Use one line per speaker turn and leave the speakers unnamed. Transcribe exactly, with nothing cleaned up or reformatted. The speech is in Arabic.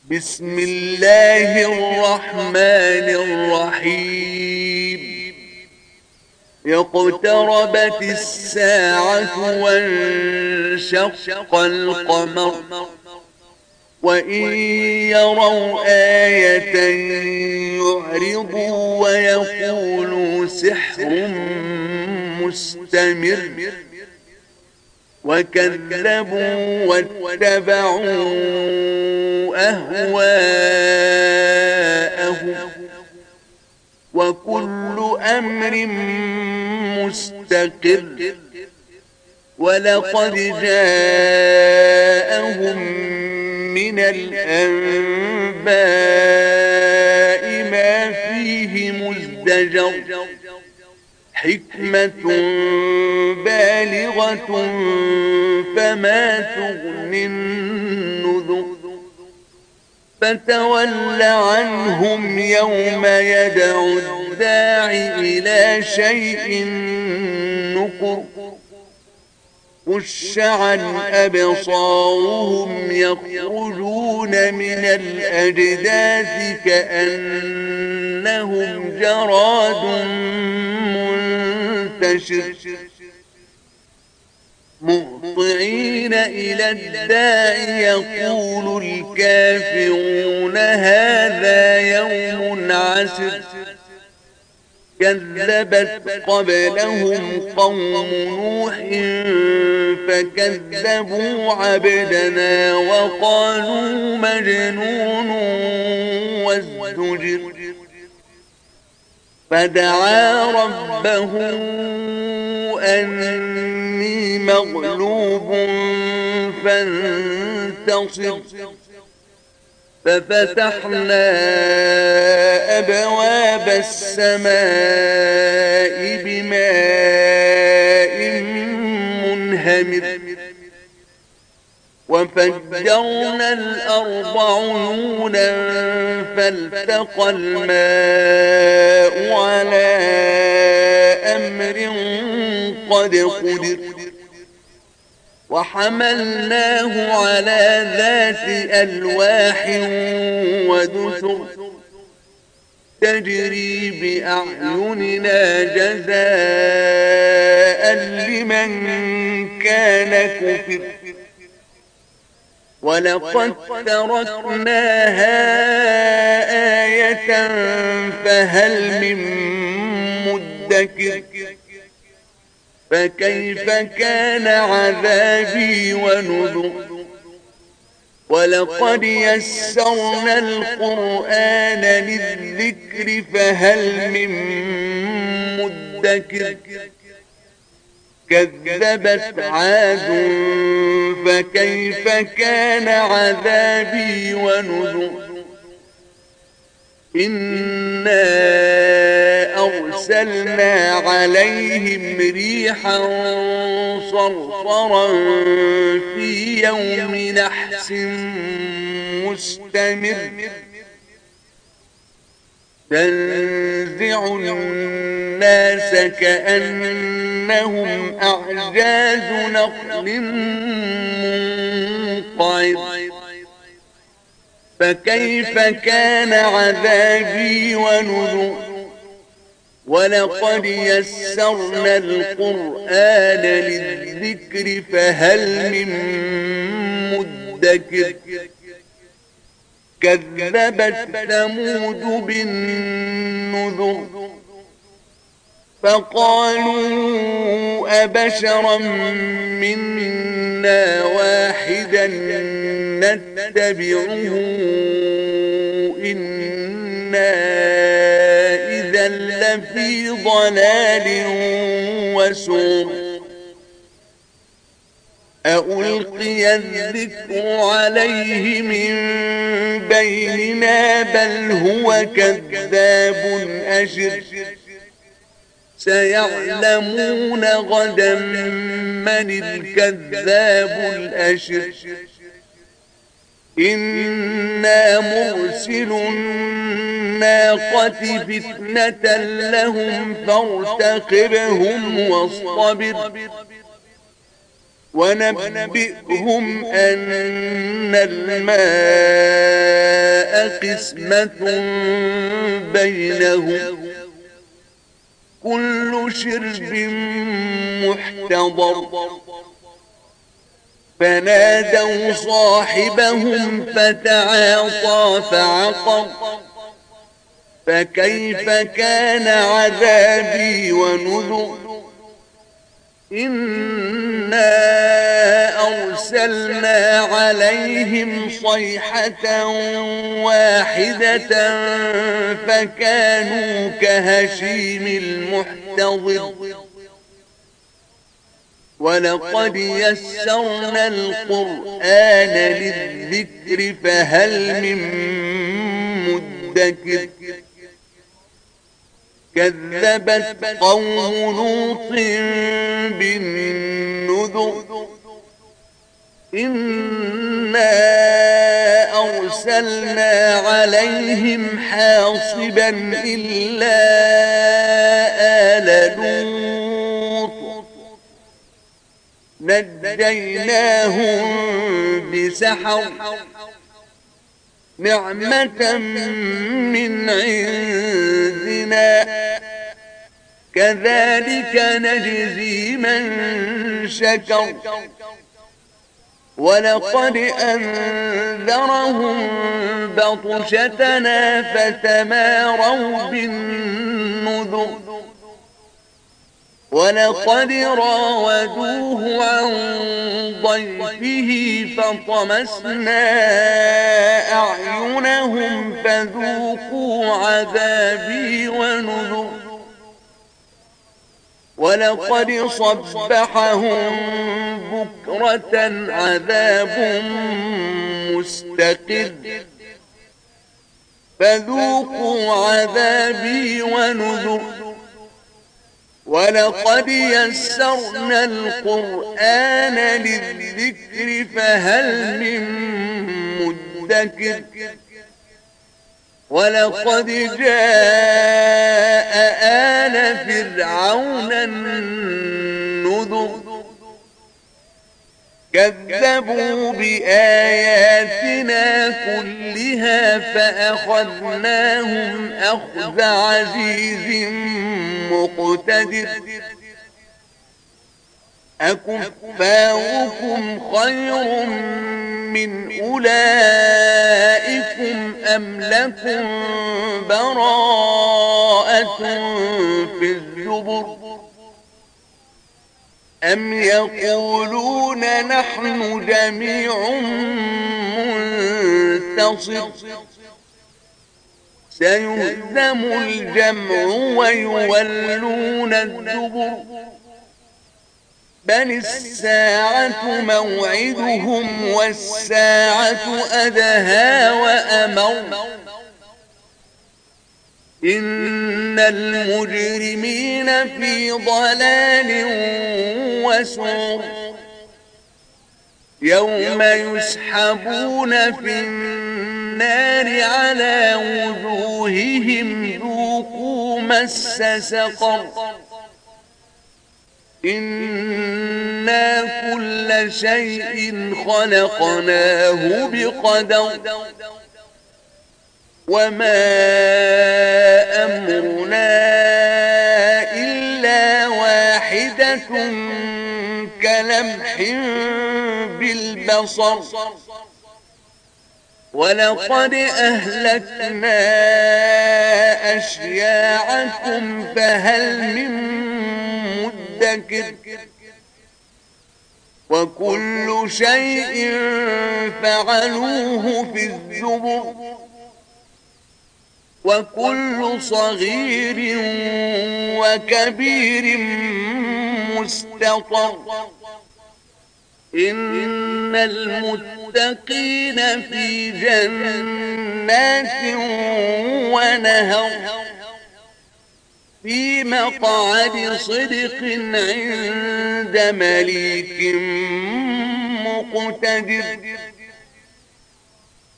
بسم الله الرحمن الرحيم اقتربت الساعة وانشق القمر وإن يروا آية يعرضوا ويقولوا سحر مستمر وكذبوا واتبعوا أهواءهم وكل أمر مستقر ولقد جاءهم من الأنباء ما فيه مزدجر حكمة بالغة فما تغني النذر فتول عنهم يوم يدعو الداعي إلى شيء نكر خش عن أبصارهم يخرجون من الأجداث كأنهم جراد منتشر مهطعين إلى الداعي يقول الكافرون هذا يوم عسر كذبت قبلهم قوم نوح فكذبوا عبدنا وقالوا مجنون وازدجر فدعا ربه أني مغلوب فانتصر ففتحنا أبواب السماء بماء منهمر وفجرنا الأرض عيونا فالتقى الماء على أمر قد قدر وحملناه على ذات ألواح ودسر تجري بأعيننا جزاء لمن كان كفر ولقد تركناها آية فهل من مدكر فكيف كان عذابي ونذر ولقد يسرنا القرآن للذكر فهل من مدكر كذبت عاد فكيف كان عذابي ونذر إنا أرسلنا عليهم ريحا صرصرا في يوم نحس مستمر تنزع الناس كأنهم أعجاز نخل منقعر فكيف كان عذابي ونذر ولقد يسرنا القرآن للذكر فهل من مدكر كذبت ثمود بالنذر فقالوا أبشرا منا واحدا نتبعه إنا إذا لفي ضلال وسعر أألقي الذكر عليه من بيننا بل هو كذاب أشر سيعلمون غدا من الكذاب الأشر إنا مرسل الناقة فتنة لهم فارتقبهم واصطبر ونبئهم أن الماء قسمة بينهم كل شرب محتضر فنادوا صاحبهم فتعاطى فعقر فكيف كان عذابي ونذر إنا أرسلنا عليهم صيحة واحدة فكانوا كهشيم المحتضر ولقد يسرنا القرآن للذكر فهل من مدكر كذبت قوم لوط بالنذر إنا أرسلنا عليهم حاصبا إلا آل لوط نجيناهم بسحر نعمة من عندنا كذلك نجزي من شكر ولقد أنذرهم بطشتنا فتماروا بالنذر ولقد راودوه عن ضيفه فطمسنا أعينهم فذوقوا عذابي ونذر ولقد صبحهم بكرة عذاب مستقر فذوقوا عذابي ونذر ولقد يسرنا القرآن للذكر فهل من مدكر ولقد جاء آل فرعون النذر كذبوا بآياتنا كلها فأخذناهم أخذ عزيز مقتدر أكفاركم خير من أولئكم أم لكم براءة في الزبر أم يقولون نحن جميع منتصر سيهزم الجمع ويولون الدبر بل الساعة موعدهم والساعة أدهى وأمر إن المجرمين في ضلال وسعر يوم يسحبون في النار على وجوههم ذوقوا مس سقر إنا كل شيء خلقناه بقدر وما أمرنا إلا واحدة كلمح بالبصر ولقد أهلكنا أشياعكم فهل من مدكر وكل شيء فعلوه في الزبر وكل صغير وكبير مستطر إن المتقين في جنات ونهر في مقعد صدق عند مليك مقتدر